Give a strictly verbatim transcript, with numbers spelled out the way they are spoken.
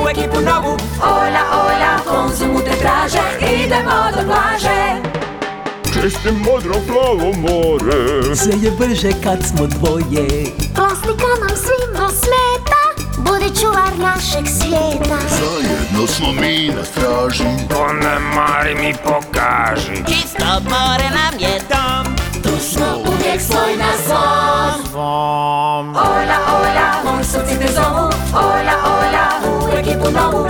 u ekipu novu. Ola, ola, Konzumu te traže, idemo do plaže. Čiste modro plavo more, sve je brže kad smo dvoje. Plastika nam svima smeta, budi čuvar našeg svijeta. Zajedno smo mi na straži, to ne mari mi pokaži. Čisto more nam je dom, tu smo uvijek svoj na svom. Ola, ola, morsovci te zovu. Ola, ola, u ekipu novu.